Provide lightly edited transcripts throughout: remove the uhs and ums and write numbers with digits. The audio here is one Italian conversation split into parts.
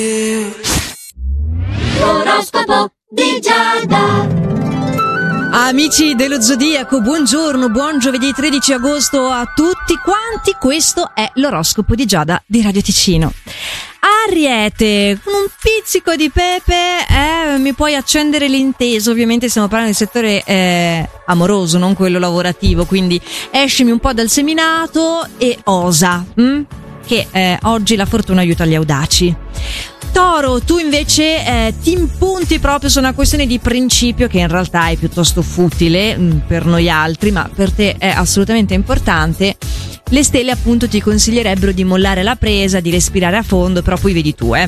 L'oroscopo di Giada. Amici dello Zodiaco, buongiorno, buon giovedì 13 agosto a tutti quanti. Questo è l'oroscopo di Giada di Radio Ticino. Ariete, con un pizzico di pepe mi puoi accendere l'inteso. Ovviamente stiamo parlando del settore amoroso, non quello lavorativo, quindi escimi un po' dal seminato e osa, che oggi la fortuna aiuta gli audaci. Toro, tu invece ti impunti proprio su una questione di principio che in realtà è piuttosto futile per noi altri, ma per te è assolutamente importante. Le stelle appunto ti consiglierebbero di mollare la presa, di respirare a fondo, però poi vedi tu,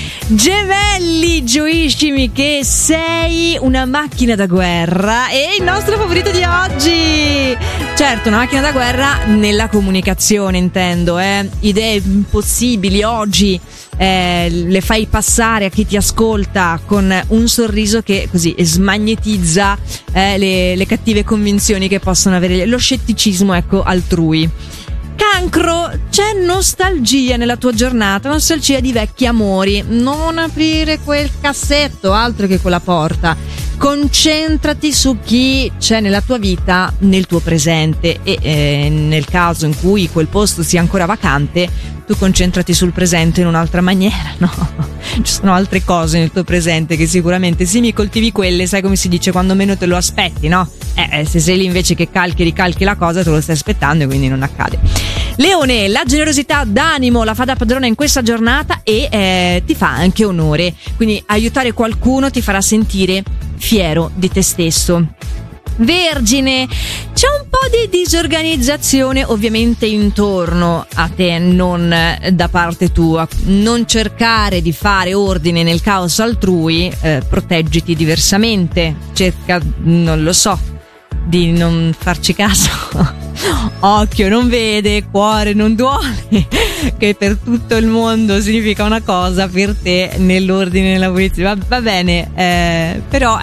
Gemelli, gioiscimi che sei una macchina da guerra e il nostro favorito di oggi. Certo, una macchina da guerra nella comunicazione, intendo, idee impossibili oggi le fai passare a chi ti ascolta con un sorriso che così smagnetizza le cattive convinzioni che possono avere, lo scetticismo, altrui. Cancro, c'è nostalgia nella tua giornata, nostalgia di vecchi amori. Non aprire quel cassetto, altro che quella porta. Concentrati su chi c'è nella tua vita, nel tuo presente, e nel caso in cui quel posto sia ancora vacante, tu concentrati sul presente in un'altra maniera, no? Ci sono altre cose nel tuo presente che sicuramente se mi coltivi quelle, sai come si dice, quando meno te lo aspetti, no? Se sei lì invece che ricalchi la cosa, te lo stai aspettando e quindi non accade. Leone, la generosità d'animo la fa da padrona in questa giornata e ti fa anche onore, quindi aiutare qualcuno ti farà sentire fiero di te stesso. Vergine, c'è un po' di disorganizzazione ovviamente intorno a te, non da parte tua. Non cercare di fare ordine nel caos altrui, proteggiti diversamente, cerca, non lo so, di non farci caso. Occhio non vede, cuore non duole, che per tutto il mondo significa una cosa, per te nell'ordine nella pulizia va bene, però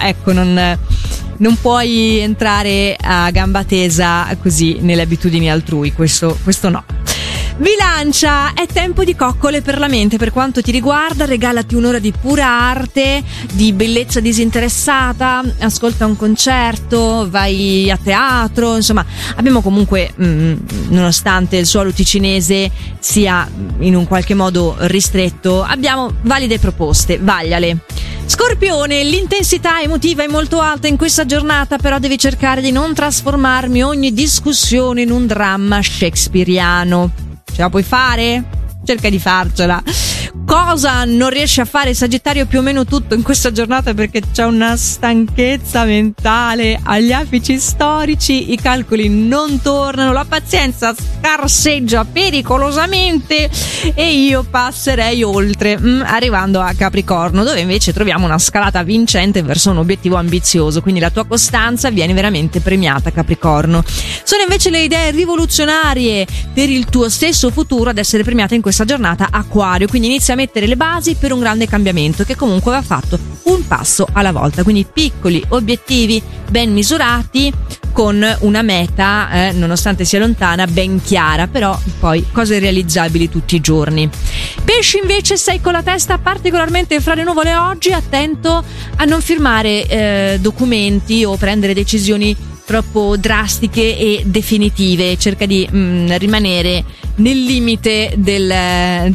non puoi entrare a gamba tesa così nelle abitudini altrui, questo no. Bilancia, è tempo di coccole per la mente. Per quanto ti riguarda, regalati un'ora di pura arte, di bellezza disinteressata, ascolta un concerto, vai a teatro, insomma abbiamo comunque, nonostante il suolo ticinese sia in un qualche modo ristretto, abbiamo valide proposte, vagliale. Scorpione, l'intensità emotiva è molto alta in questa giornata, però devi cercare di non trasformarmi ogni discussione in un dramma shakespeariano. Ce la puoi fare? Cerca di farcela. Cosa non riesce a fare Sagittario? Più o meno tutto in questa giornata, perché c'è una stanchezza mentale agli apici storici, i calcoli non tornano, la pazienza scarseggia pericolosamente e io passerei oltre, arrivando a Capricorno, dove invece troviamo una scalata vincente verso un obiettivo ambizioso, quindi la tua costanza viene veramente premiata, Capricorno. Sono invece le idee rivoluzionarie per il tuo stesso futuro ad essere premiate in questa giornata, Acquario, quindi inizia a mettere le basi per un grande cambiamento che comunque va fatto un passo alla volta, quindi piccoli obiettivi ben misurati con una meta, nonostante sia lontana, ben chiara, però poi cose realizzabili tutti i giorni. Pesci invece, sei con la testa particolarmente fra le nuvole oggi, attento a non firmare documenti o prendere decisioni troppo drastiche e definitive, cerca di rimanere nel limite delle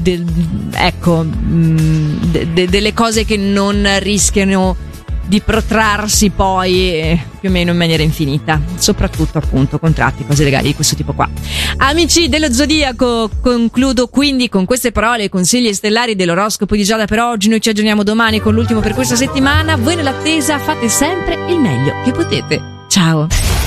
cose che non rischiano di protrarsi poi più o meno in maniera infinita, soprattutto appunto contratti, cose legali di questo tipo qua. Amici dello Zodiaco, concludo quindi con queste parole, consigli stellari dell'oroscopo di Giada per oggi. Noi ci aggiorniamo domani con l'ultimo per questa settimana. Voi nell'attesa fate sempre il meglio che potete. Ciao.